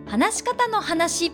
話し方の話。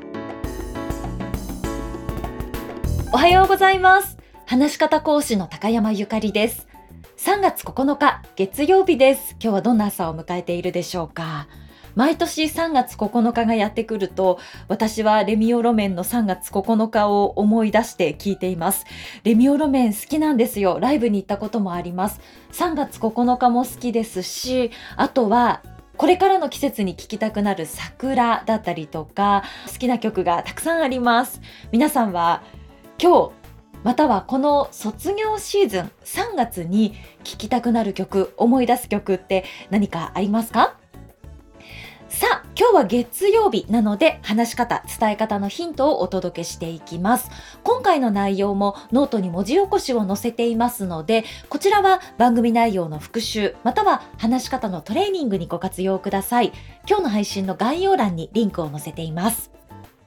おはようございます。話し方講師の高山ゆかりです。3月9日月曜日です。今日はどんな朝を迎えているでしょうか。毎年3月9日がやってくると、私はレミオロメンの3月9日を思い出して聞いています。レミオロメン好きなんですよ。ライブに行ったこともあります。3月9日も好きですし、あとはこれからの季節に聴きたくなる桜だったりとか、好きな曲がたくさんあります。皆さんは今日またはこの卒業シーズン3月に聴きたくなる曲、思い出す曲って何かありますか？さあ、今日は月曜日なので話し方、伝え方のヒントをお届けしていきます。今回の内容もノートに文字起こしを載せていますので、こちらは番組内容の復習、または話し方のトレーニングにご活用ください。今日の配信の概要欄にリンクを載せています。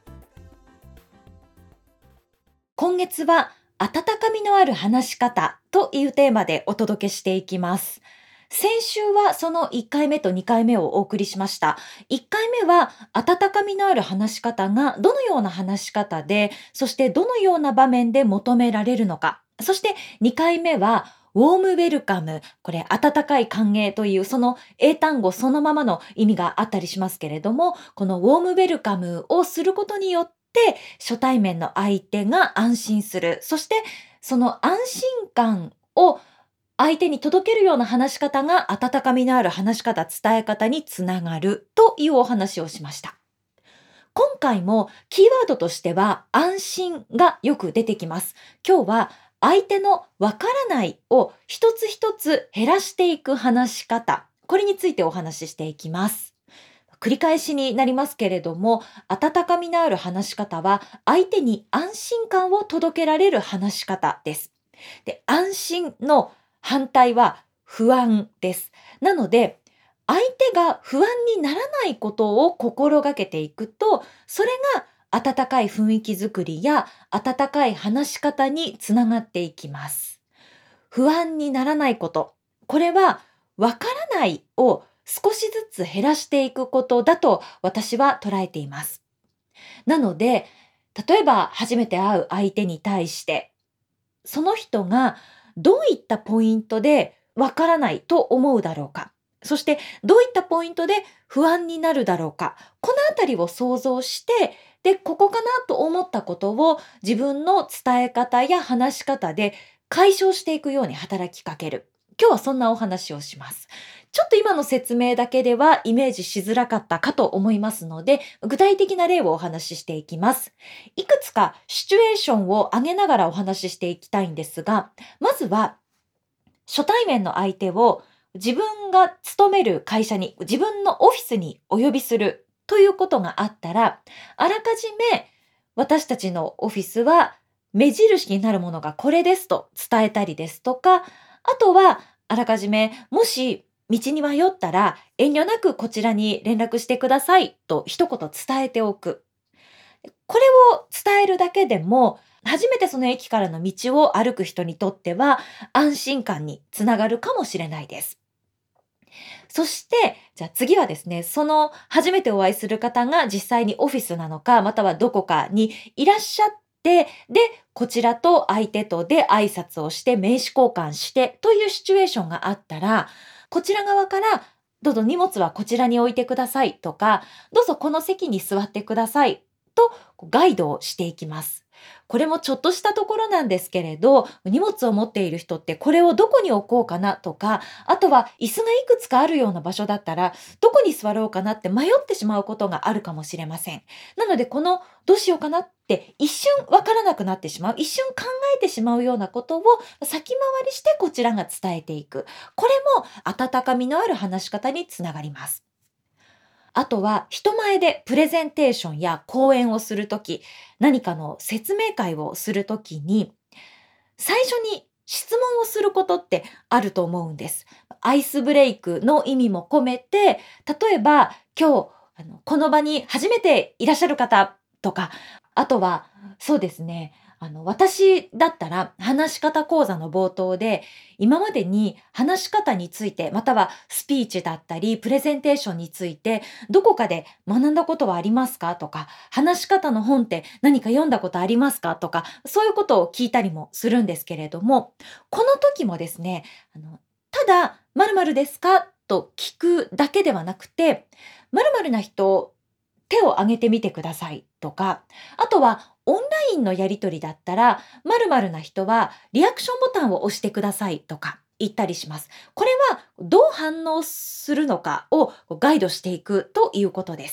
今月は温かみのある話し方というテーマでお届けしていきます。先週はその1回目と2回目をお送りしました。1回目は温かみのある話し方がどのような話し方で、そしてどのような場面で求められるのか。そして2回目はウォームウェルカム、これ温かい歓迎というその英単語そのままの意味があったりしますけれども、このウォームウェルカムをすることによって初対面の相手が安心する。そしてその安心感を相手に届けるような話し方が温かみのある話し方、伝え方につながるというお話をしました。今回もキーワードとしては安心がよく出てきます。今日は相手のわからないを一つ一つ減らしていく話し方、これについてお話ししていきます。繰り返しになりますけれども、温かみのある話し方は相手に安心感を届けられる話し方です。で、安心の反対は不安です。なので、相手が不安にならないことを心がけていくと、それが温かい雰囲気づくりや温かい話し方につながっていきます。不安にならないこと、これはわからないを少しずつ減らしていくことだと私は捉えています。なので、例えば初めて会う相手に対して、その人がどういったポイントでわからないと思うだろうか。そしてどういったポイントで不安になるだろうか。このあたりを想像して、で、ここかなと思ったことを自分の伝え方や話し方で解消していくように働きかける。今日はそんなお話をします。ちょっと今の説明だけではイメージしづらかったかと思いますので、具体的な例をお話ししていきます。いくつかシチュエーションを挙げながらお話ししていきたいんですが、まずは初対面の相手を自分が勤める会社に、自分のオフィスにお呼びするということがあったら、あらかじめ私たちのオフィスは目印になるものがこれですと伝えたりですとか、あとはあらかじめもし道に迷ったら遠慮なくこちらに連絡してくださいと一言伝えておく。これを伝えるだけでも、初めてその駅からの道を歩く人にとっては安心感につながるかもしれないです。そして、じゃあ次はですね、その初めてお会いする方が実際にオフィスなのか、またはどこかにいらっしゃって、で、こちらと相手とで挨拶をして名刺交換してというシチュエーションがあったら、こちら側からどうぞ荷物はこちらに置いてくださいとか、どうぞこの席に座ってくださいとガイドをしていきます。これもちょっとしたところなんですけれど、荷物を持っている人ってこれをどこに置こうかなとか、あとは椅子がいくつかあるような場所だったら、どこに座ろうかなって迷ってしまうことがあるかもしれません。なのでこのどうしようかなって一瞬わからなくなってしまう、一瞬考えてしまうようなことを先回りしてこちらが伝えていく。これも温かみのある話し方につながります。あとは人前でプレゼンテーションや講演をするとき、何かの説明会をするときに、最初に質問をすることってあると思うんです。アイスブレイクの意味も込めて、例えば今日この場に初めていらっしゃる方とか、あとはそうですね、 私だったら話し方講座の冒頭で、今までに話し方について、またはスピーチだったり、プレゼンテーションについて、どこかで学んだことはありますかとか、話し方の本って何か読んだことありますかとか、そういうことを聞いたりもするんですけれども、この時もですね、ただ、〇〇ですかと聞くだけではなくて、〇〇な人、手を挙げてみてくださいとか、あとはオンラインのやり取りだったら、〇〇な人はリアクションボタンを押してくださいとか言ったりします。これはどう反応するのかをガイドしていくということです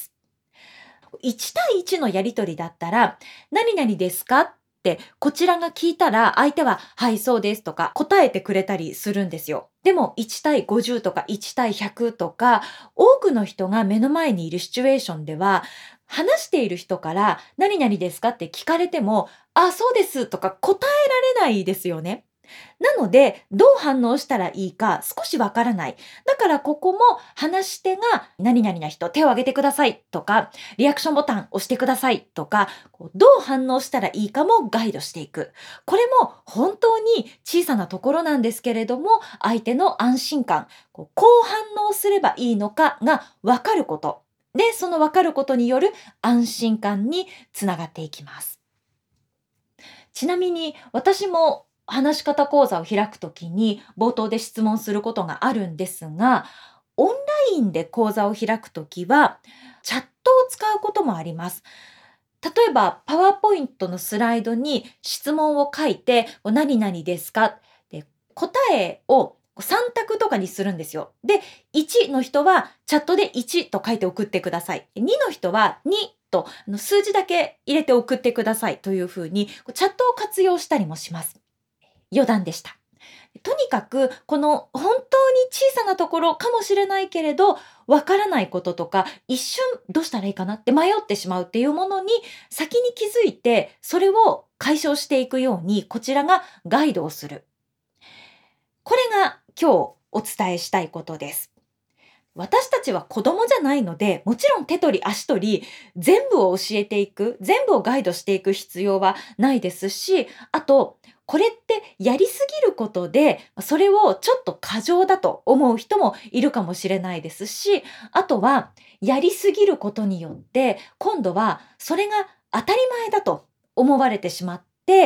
。1対1のやり取りだったら、何々ですかってこちらが聞いたら相手ははいそうですとか答えてくれたりするんですよ。でも1対50とか1対100とか多くの人が目の前にいるシチュエーションでは話している人から何々ですかって聞かれてもあそうですとか答えられないですよね。なので、どう反応したらいいか少しわからない。だからここも話し手が何々な人手を挙げてくださいとか、リアクションボタン押してくださいとか、どう反応したらいいかもガイドしていく。これも本当に小さなところなんですけれども、相手の安心感、こう反応すればいいのかがわかること。で、そのわかることによる安心感につながっていきます。ちなみに私も話し方講座を開くときに冒頭で質問することがあるんですが、オンラインで講座を開くときはチャットを使うこともあります。例えばパワーポイントのスライドに質問を書いて何々ですかで答えを3択とかにするんですよ。で、1の人はチャットで1と書いて送ってください。2の人は2と数字だけ入れて送ってくださいというふうにチャットを活用したりもします。余談でした。とにかくこの本当に小さなところかもしれないけれどわからないこととか一瞬どうしたらいいかなって迷ってしまうっていうものに先に気づいてそれを解消していくようにこちらがガイドをする。これが今日お伝えしたいことです。私たちは子供じゃないので、もちろん手取り足取り全部を教えていく、全部をガイドしていく必要はないですし、あと、これってやりすぎることで、それをちょっと過剰だと思う人もいるかもしれないですし、あとは、やりすぎることによって、今度はそれが当たり前だと思われてしまって、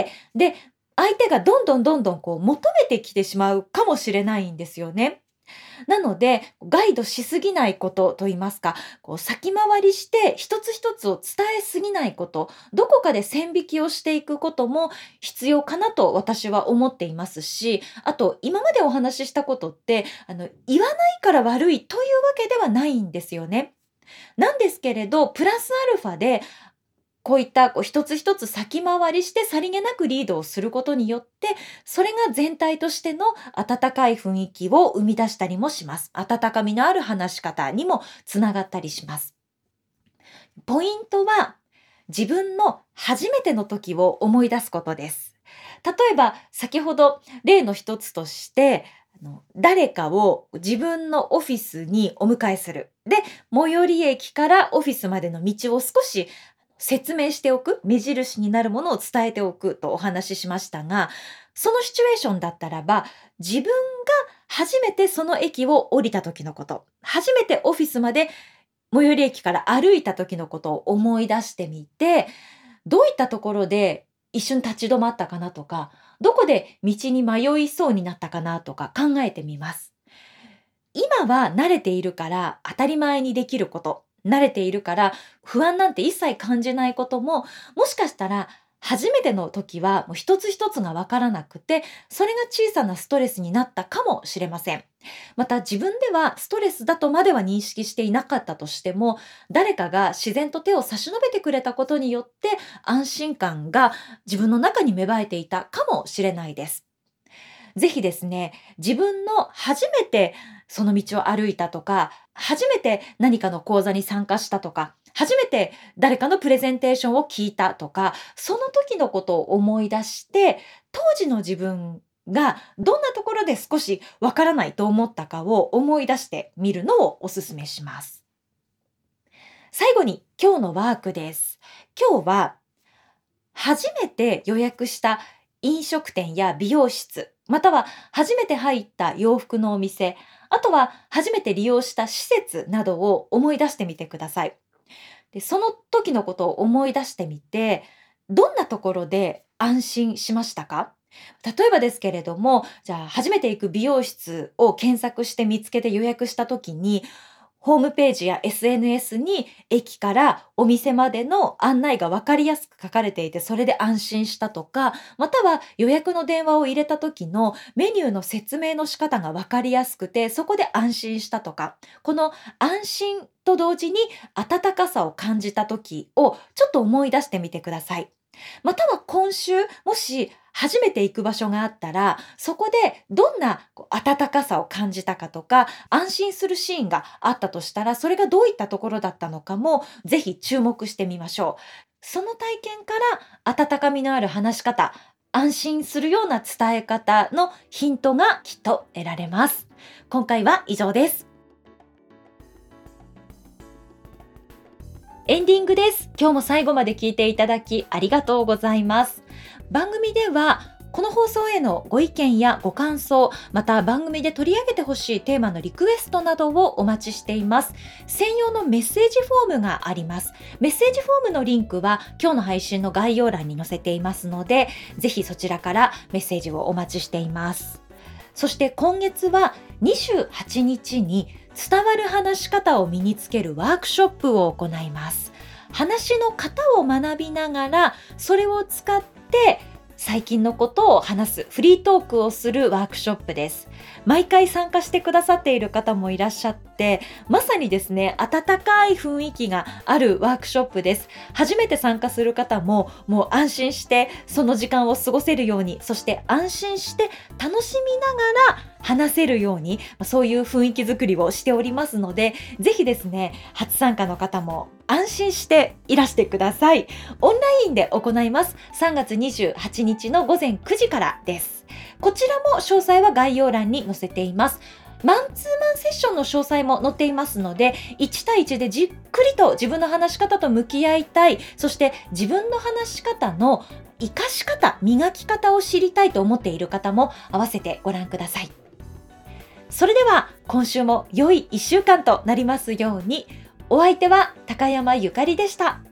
で、相手がどんどん求めてきてしまうかもしれないんですよね。なので、ガイドしすぎないことと言いますか、先回りして一つ一つを伝えすぎないこと、どこかで線引きをしていくことも必要かなと私は思っていますし、あと今までお話ししたことって、言わないから悪いというわけではないんですよね。なんですけれど、プラスアルファでこういった一つ一つ先回りしてさりげなくリードをすることによって、それが全体としての温かい雰囲気を生み出したりもします。温かみのある話し方にもつながったりします。ポイントは自分の初めての時を思い出すことです。例えば先ほど例の一つとして、誰かを自分のオフィスにお迎えする。で、最寄り駅からオフィスまでの道を少し説明しておく、目印になるものを伝えておくとお話ししましたが、そのシチュエーションだったらば、自分が初めてその駅を降りた時のこと、初めてオフィスまで最寄り駅から歩いた時のことを思い出してみて、どういったところで一瞬立ち止まったかなとか、どこで道に迷いそうになったかなとか考えてみます。今は慣れているから当たり前にできること、慣れているから不安なんて一切感じないことも、もしかしたら初めての時はもう一つ一つがわからなくて、それが小さなストレスになったかもしれません。また自分ではストレスだとまでは認識していなかったとしても、誰かが自然と手を差し伸べてくれたことによって安心感が自分の中に芽生えていたかもしれないです。ぜひですね、自分の初めてその道を歩いたとか、初めて何かの講座に参加したとか、初めて誰かのプレゼンテーションを聞いたとか、その時のことを思い出して、当時の自分がどんなところで少しわからないと思ったかを思い出してみるのをお勧めします。最後に今日のワークです。今日は初めて予約した飲食店や美容室、または初めて入った洋服のお店、あとは初めて利用した施設などを思い出してみてください。で、その時のことを思い出してみて、どんなところで安心しましたか？例えばですけれども、じゃあ初めて行く美容室を検索して見つけて予約した時に、ホームページや SNS に駅からお店までの案内が分かりやすく書かれていて、それで安心したとか、または予約の電話を入れた時のメニューの説明の仕方が分かりやすくて、そこで安心したとか、この安心と同時に温かさを感じた時をちょっと思い出してみてください。または今週、もし初めて行く場所があったら、そこでどんな温かさを感じたかとか、安心するシーンがあったとしたら、それがどういったところだったのかも、ぜひ注目してみましょう。その体験から温かみのある話し方、安心するような伝え方のヒントがきっと得られます。今回は以上です。エンディングです。今日も最後まで聞いていただきありがとうございます。番組ではこの放送へのご意見やご感想、また番組で取り上げてほしいテーマのリクエストなどをお待ちしています。専用のメッセージフォームがあります。メッセージフォームのリンクは今日の配信の概要欄に載せていますので、ぜひそちらからメッセージをお待ちしています。そして今月は28日に伝わる話し方を身につけるワークショップを行います。話の型を学びながら、それを使って最近のことを話すフリートークをするワークショップです。毎回参加してくださっている方もいらっしゃって、まさにですね、温かい雰囲気があるワークショップです。初めて参加する方ももう安心してその時間を過ごせるように、そして安心して楽しみながら話せるように、そういう雰囲気づくりをしておりますので、ぜひですね、初参加の方も安心していらしてください。オンラインで行います。3月28日の午前9時からです。こちらも詳細は概要欄に載せています。マンツーマンセッションの詳細も載っていますので、1対1でじっくりと自分の話し方と向き合いたい、そして自分の話し方の活かし方、磨き方を知りたいと思っている方も合わせてご覧ください。それでは今週も良い1週間となりますように。お相手は高山ゆかりでした。